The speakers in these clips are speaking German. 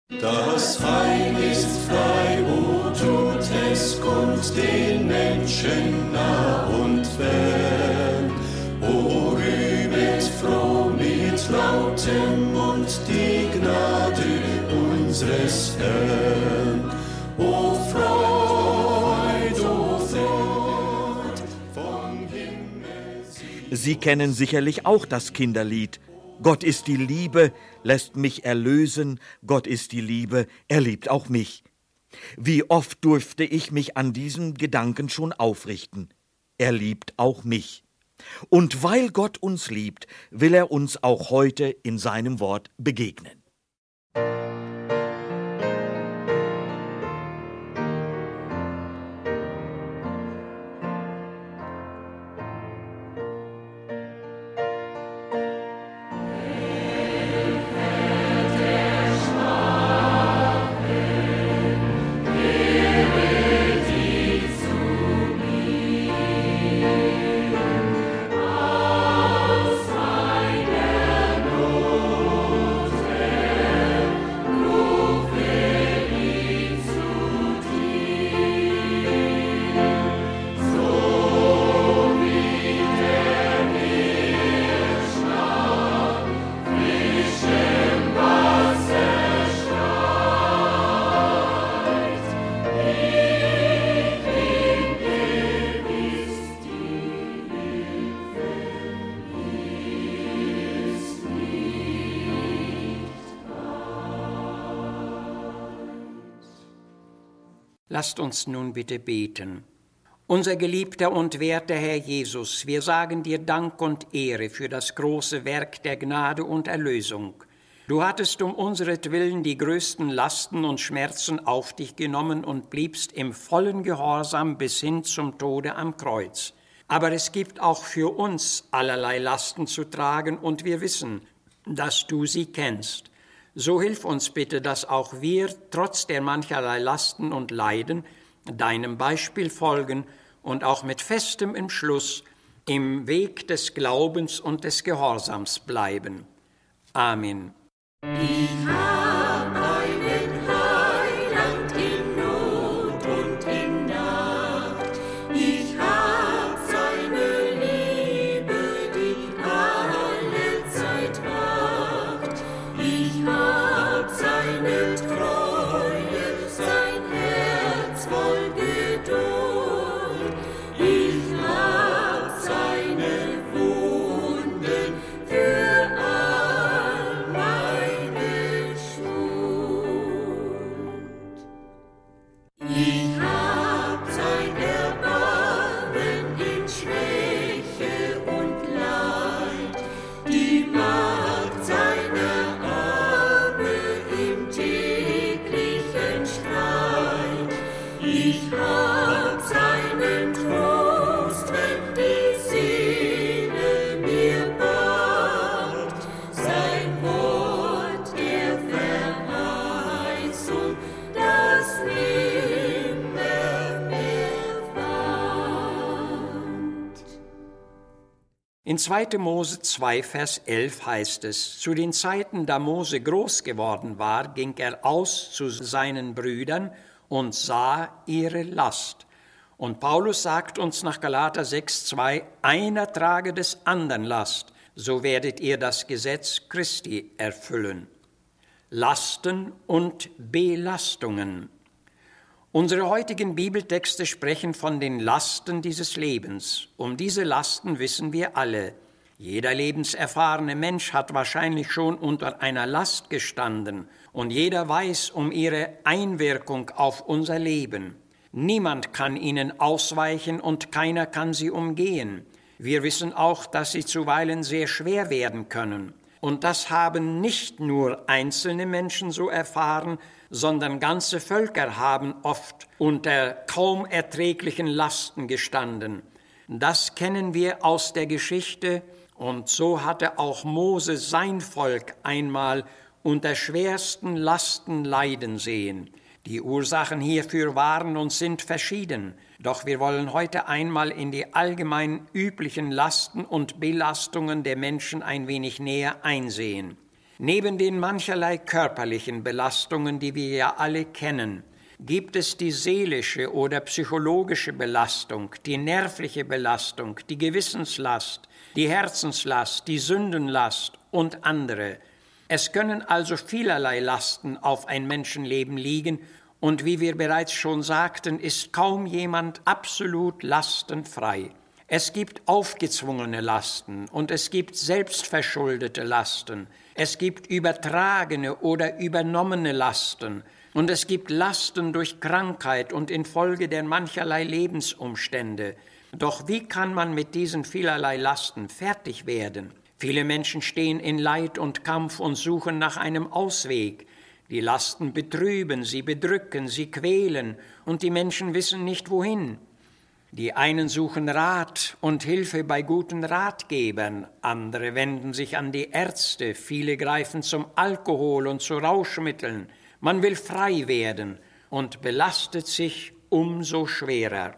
Das Heil ist frei, o tut es kund den Menschen nah und fern. O rühmet froh mit lautem Mund die Gnade unseres Herrn. O Freud vom Himmel. Sie kennen sicherlich auch das Kinderlied. Gott ist die Liebe, lässt mich erlösen. Gott ist die Liebe, er liebt auch mich. Wie oft durfte ich mich an diesem Gedanken schon aufrichten. Er liebt auch mich. Und weil Gott uns liebt, will er uns auch heute in seinem Wort begegnen. Lasst uns nun bitte beten. Unser geliebter und werter Herr Jesus, wir sagen dir Dank und Ehre für das große Werk der Gnade und Erlösung. Du hattest um unseretwillen die größten Lasten und Schmerzen auf dich genommen und bliebst im vollen Gehorsam bis hin zum Tode am Kreuz. Aber es gibt auch für uns allerlei Lasten zu tragen und wir wissen, dass du sie kennst. So hilf uns bitte, dass auch wir, trotz der mancherlei Lasten und Leiden, deinem Beispiel folgen und auch mit festem Entschluss im Weg des Glaubens und des Gehorsams bleiben. Amen. Ich hab einen Heiland in Not und in Nacht. Ich hab seine Liebe, die alle Zeit wacht. Ich hab seine Treue, sein Herz voll Geduld. Ich hab seine Wunden für all meine Schuld. Ich hab sein Erbarmen in Schwäche und Leid, die Macht seiner Arme im täglichen Streit. Ich hab seinen Trost, wenn die Seele mir bat, sein Wort der Verheißung, das nimmer mehr wandt. In 2. Mose 2, Vers 11 heißt es, zu den Zeiten, da Mose groß geworden war, ging er aus zu seinen Brüdern und sah ihre Last. Und Paulus sagt uns nach Galater 6,2, einer trage des andern Last, so werdet ihr das Gesetz Christi erfüllen. Lasten und Belastungen. Unsere heutigen Bibeltexte sprechen von den Lasten dieses Lebens. Um diese Lasten wissen wir alle. Jeder lebenserfahrene Mensch hat wahrscheinlich schon unter einer Last gestanden und jeder weiß um ihre Einwirkung auf unser Leben. Niemand kann ihnen ausweichen und keiner kann sie umgehen. Wir wissen auch, dass sie zuweilen sehr schwer werden können. Und das haben nicht nur einzelne Menschen so erfahren, sondern ganze Völker haben oft unter kaum erträglichen Lasten gestanden. Das kennen wir aus der Geschichte und so hatte auch Mose sein Volk einmal unter schwersten Lasten leiden sehen. Die Ursachen hierfür waren und sind verschieden, doch wir wollen heute einmal in die allgemein üblichen Lasten und Belastungen der Menschen ein wenig näher einsehen. Neben den mancherlei körperlichen Belastungen, die wir ja alle kennen, gibt es die seelische oder psychologische Belastung, die nervliche Belastung, die Gewissenslast, die Herzenslast, die Sündenlast und andere. Es können also vielerlei Lasten auf ein Menschenleben liegen, und wie wir bereits schon sagten, ist kaum jemand absolut lastenfrei. Es gibt aufgezwungene Lasten und es gibt selbstverschuldete Lasten. Es gibt übertragene oder übernommene Lasten und es gibt Lasten durch Krankheit und infolge der mancherlei Lebensumstände. Doch wie kann man mit diesen vielerlei Lasten fertig werden? Viele Menschen stehen in Leid und Kampf und suchen nach einem Ausweg. Die Lasten betrüben, sie bedrücken, sie quälen und die Menschen wissen nicht wohin. Die einen suchen Rat und Hilfe bei guten Ratgebern, andere wenden sich an die Ärzte, viele greifen zum Alkohol und zu Rauschmitteln. Man will frei werden und belastet sich umso schwerer.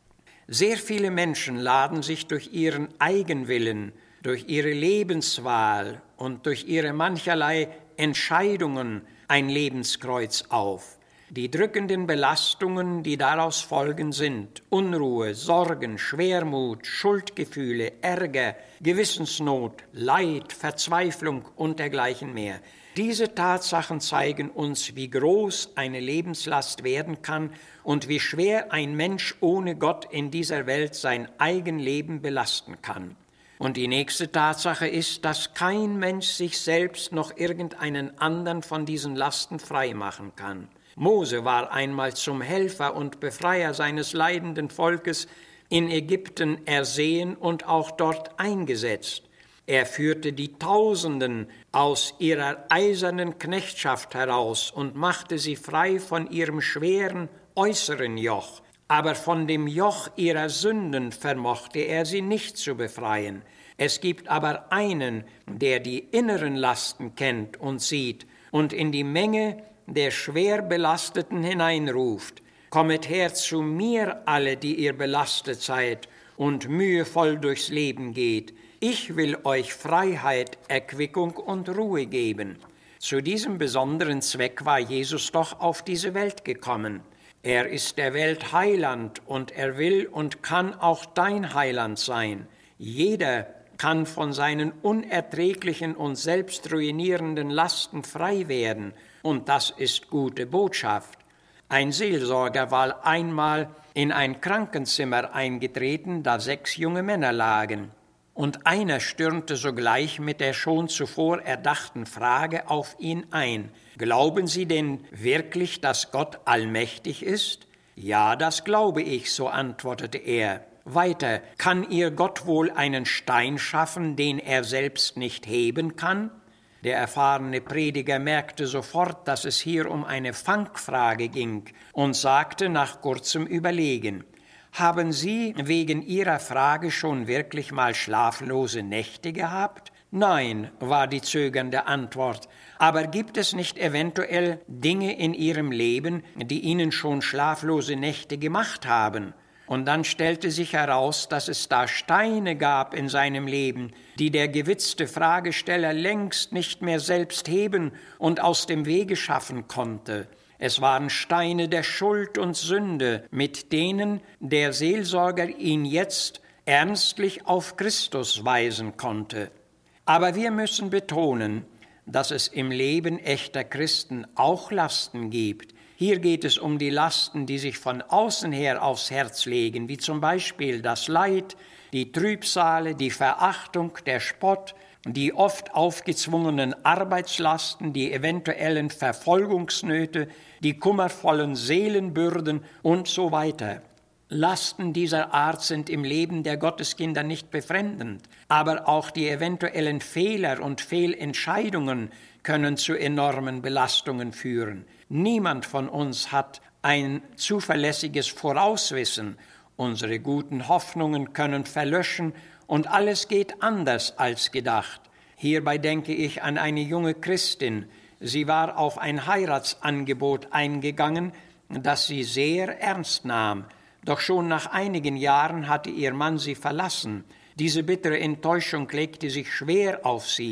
Sehr viele Menschen laden sich durch ihren Eigenwillen, durch ihre Lebenswahl und durch ihre mancherlei Entscheidungen ein Lebenskreuz auf. Die drückenden Belastungen, die daraus folgen, sind Unruhe, Sorgen, Schwermut, Schuldgefühle, Ärger, Gewissensnot, Leid, Verzweiflung und dergleichen mehr. Diese Tatsachen zeigen uns, wie groß eine Lebenslast werden kann und wie schwer ein Mensch ohne Gott in dieser Welt sein Eigenleben belasten kann. Und die nächste Tatsache ist, dass kein Mensch sich selbst noch irgendeinen anderen von diesen Lasten frei machen kann. Mose war einmal zum Helfer und Befreier seines leidenden Volkes in Ägypten ersehen und auch dort eingesetzt. Er führte die Tausenden aus ihrer eisernen Knechtschaft heraus und machte sie frei von ihrem schweren äußeren Joch. Aber von dem Joch ihrer Sünden vermochte er sie nicht zu befreien. Es gibt aber einen, der die inneren Lasten kennt und sieht und in die Menge der schwer Belasteten hineinruft: Kommet her zu mir, alle, die ihr belastet seid und mühevoll durchs Leben geht. Ich will euch Freiheit, Erquickung und Ruhe geben. Zu diesem besonderen Zweck war Jesus doch auf diese Welt gekommen. Er ist der Welt Heiland und er will und kann auch dein Heiland sein. Jeder kann von seinen unerträglichen und selbstruinierenden Lasten frei werden, und das ist gute Botschaft. Ein Seelsorger war einmal in ein Krankenzimmer eingetreten, da 6 junge Männer lagen, und einer stürmte sogleich mit der schon zuvor erdachten Frage auf ihn ein: Glauben Sie denn wirklich, dass Gott allmächtig ist? Ja, das glaube ich, so antwortete er. Weiter: Kann Ihr Gott wohl einen Stein schaffen, den er selbst nicht heben kann? Der erfahrene Prediger merkte sofort, dass es hier um eine Fangfrage ging und sagte nach kurzem Überlegen: Haben Sie wegen Ihrer Frage schon wirklich mal schlaflose Nächte gehabt? Nein, war die zögernde Antwort. Aber gibt es nicht eventuell Dinge in Ihrem Leben, die Ihnen schon schlaflose Nächte gemacht haben? Und dann stellte sich heraus, dass es da Steine gab in seinem Leben, die der gewitzte Fragesteller längst nicht mehr selbst heben und aus dem Wege schaffen konnte. Es waren Steine der Schuld und Sünde, mit denen der Seelsorger ihn jetzt ernstlich auf Christus weisen konnte. Aber wir müssen betonen, dass es im Leben echter Christen auch Lasten gibt. Hier geht es um die Lasten, die sich von außen her aufs Herz legen, wie zum Beispiel das Leid, die Trübsale, die Verachtung, der Spott, die oft aufgezwungenen Arbeitslasten, die eventuellen Verfolgungsnöte, die kummervollen Seelenbürden und so weiter. Lasten dieser Art sind im Leben der Gotteskinder nicht befremdend, aber auch die eventuellen Fehler und Fehlentscheidungen können zu enormen Belastungen führen. Niemand von uns hat ein zuverlässiges Vorauswissen. Unsere guten Hoffnungen können verlöschen und alles geht anders als gedacht. Hierbei denke ich an eine junge Christin. Sie war auf ein Heiratsangebot eingegangen, das sie sehr ernst nahm. Doch schon nach einigen Jahren hatte ihr Mann sie verlassen. Diese bittere Enttäuschung legte sich schwer auf sie.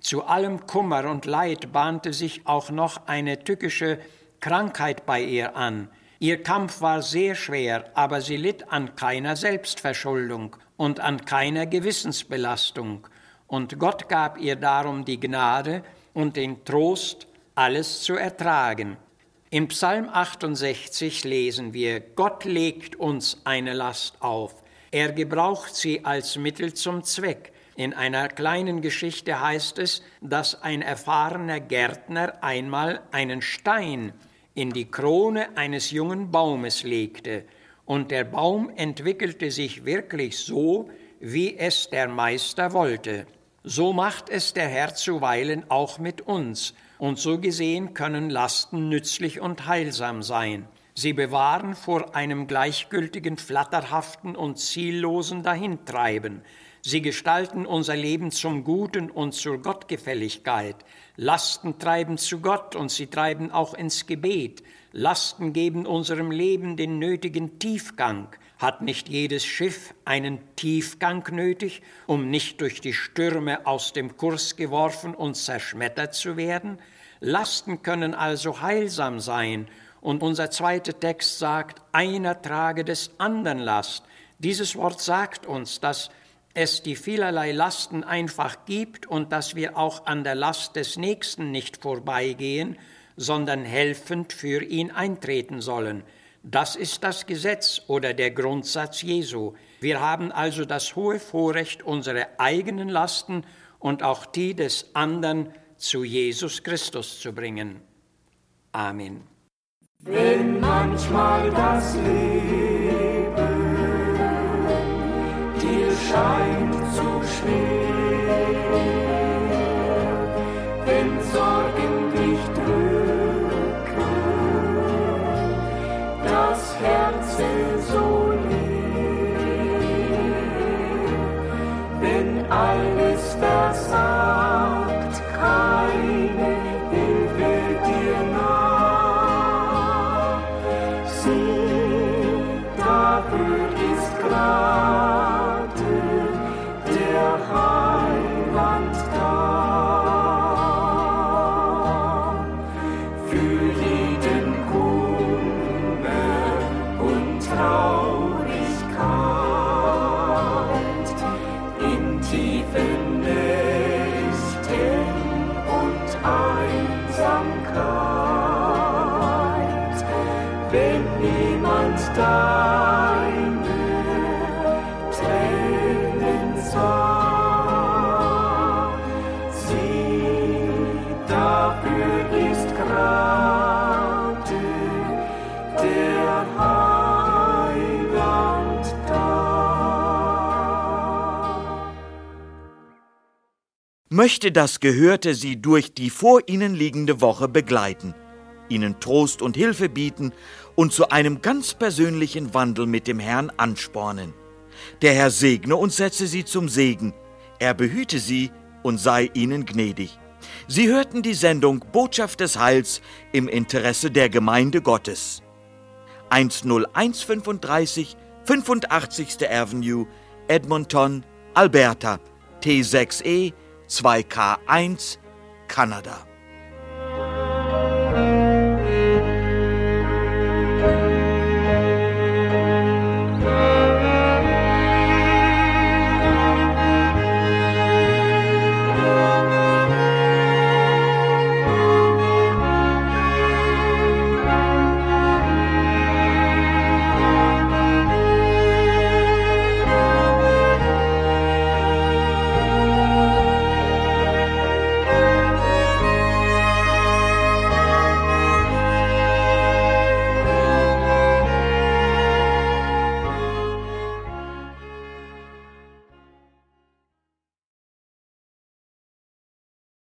Zu allem Kummer und Leid bahnte sich auch noch eine tückische Krankheit bei ihr an. Ihr Kampf war sehr schwer, aber sie litt an keiner Selbstverschuldung und an keiner Gewissensbelastung. Und Gott gab ihr darum die Gnade und den Trost, alles zu ertragen. Im Psalm 68 lesen wir: Gott legt uns eine Last auf. Er gebraucht sie als Mittel zum Zweck. In einer kleinen Geschichte heißt es, dass ein erfahrener Gärtner einmal einen Stein in die Krone eines jungen Baumes legte, und der Baum entwickelte sich wirklich so, wie es der Meister wollte. So macht es der Herr zuweilen auch mit uns, und so gesehen können Lasten nützlich und heilsam sein. Sie bewahren vor einem gleichgültigen, flatterhaften und ziellosen Dahintreiben. Sie gestalten unser Leben zum Guten und zur Gottgefälligkeit. Lasten treiben zu Gott und sie treiben auch ins Gebet. Lasten geben unserem Leben den nötigen Tiefgang. Hat nicht jedes Schiff einen Tiefgang nötig, um nicht durch die Stürme aus dem Kurs geworfen und zerschmettert zu werden? Lasten können also heilsam sein. Und unser zweiter Text sagt, einer trage des anderen Last. Dieses Wort sagt uns, dass es die vielerlei Lasten einfach gibt und dass wir auch an der Last des Nächsten nicht vorbeigehen, sondern helfend für ihn eintreten sollen. Das ist das Gesetz oder der Grundsatz Jesu. Wir haben also das hohe Vorrecht, unsere eigenen Lasten und auch die des anderen zu Jesus Christus zu bringen. Amen. Wenn manchmal das Leben dir scheint zu schwer, wenn Sorgen dich drücken, das Herz so leer, wenn alles versagt, keine Hilfe dir nah, sieh, dafür ist gerade der Heiland da. Für jeden Kummer und Traurigkeit, in tiefen Nächten und Einsamkeit, wenn niemand deine Tränen sah, sieh, dafür ist gerade der Heiland da. Möchte das Gehörte Sie durch die vor Ihnen liegende Woche begleiten, Ihnen Trost und Hilfe bieten und zu einem ganz persönlichen Wandel mit dem Herrn anspornen. Der Herr segne und setze Sie zum Segen. Er behüte Sie und sei Ihnen gnädig. Sie hörten die Sendung Botschaft des Heils im Interesse der Gemeinde Gottes. 10135 85. Avenue, Edmonton, Alberta, T6E 2K1, Kanada.